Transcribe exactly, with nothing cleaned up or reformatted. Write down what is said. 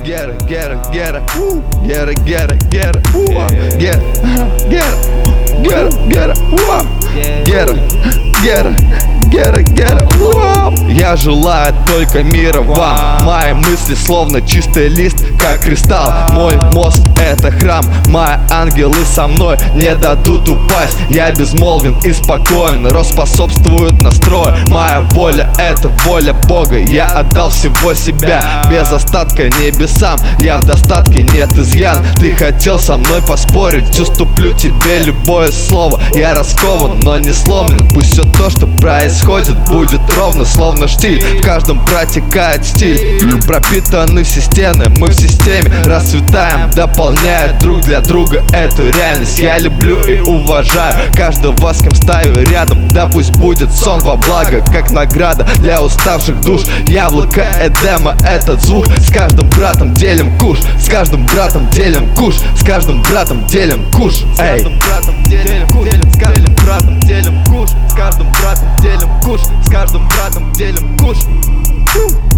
get it, get it, get it, woo. Get it, get it, get it, woo. Get it, get it, get it, get it, woo. Get it, get it, get it, get it, woo. Я желаю только мира вам. Мои мысли словно чистый лист, как кристалл. Мой мозг это храм, мои ангелы со мной не дадут упасть. Я безмолвен и спокоен, способствует настрою. Моя воля это воля Бога. Я отдал всего себя без остатка небесам. Я в достатке, нет изъян. Ты хотел со мной поспорить, уступлю тебе любое слово. Я раскован, но не сломлен. Пусть все то, что происходит, будет ровно, словно штиль. В каждом протекает стиль. Пропитаны все стены, мы в системе расцветаем, дополняя друг для друга эту реальность. Я люблю и уважаю каждого, с кем стою рядом. Да пусть будет сон во благо, как награда для уставших душ. Яблоко Эдема, этот звук. С каждым братом делим куш, с каждым братом делим куш, с каждым братом делим куш. Эй, с каждым братом делим куш, с каждым братом делим куш, с каждым братом делим куш, с каждым братом делим куш.